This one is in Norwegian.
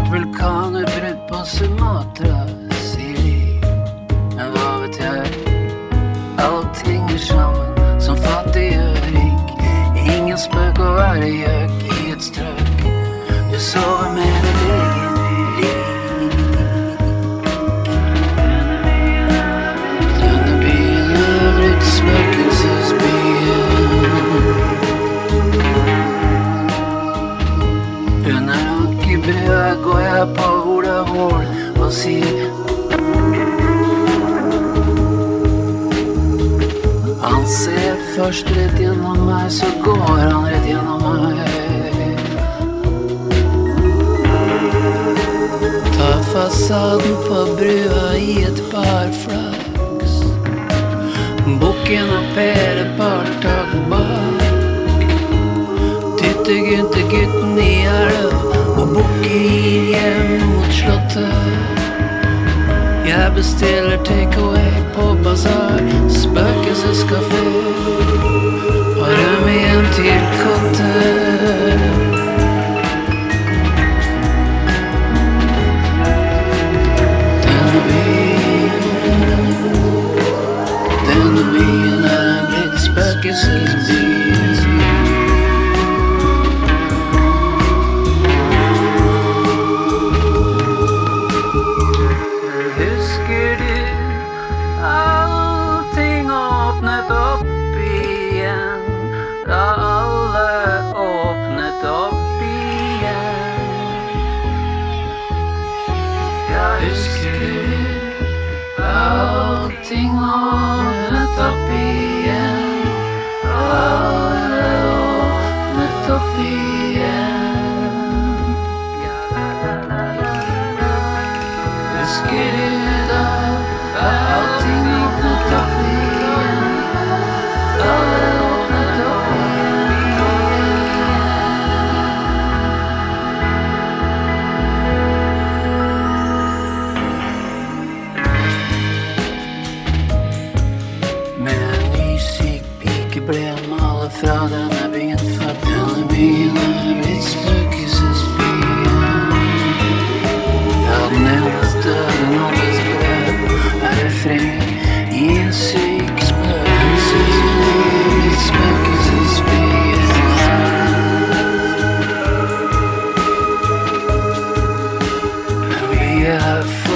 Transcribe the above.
et vulkanutbrudd på Sumatra, sier de. Men hva vet jeg? Alt henger sammen som fattig og rik. Ingen spøk å være gjøk i et strøk. Du sover med ditt egen lik. Denne byen er blitt spøkelsesbyen. Under Ankerbrua går jeg på Olavål og sier han ser først rett gjennom meg, så går han rett gjennom meg. Ta fasaden på brua i et par flaks. Bukken og Per et par tak bak. Tytte Gynte gutten i elv, og Bukke gir hjem mot slottet. Jeg bestiller takeaway på bazar, spøkelseskafé, og rømme hjem til katter. Denne byen er blitt spøkelsesby. Allting åpnet opp igjen. Alle åpnet opp igjen. Husker du da allting åpnet opp igjen? Alle åpnet opp igjen. Med en ny syk pike ble en maler fra denne byen født. Denne byen er blitt spøkelsesbyen. Ja, den eneste nådes brev er refrenget i en syk spøkelsesbyen. Vi er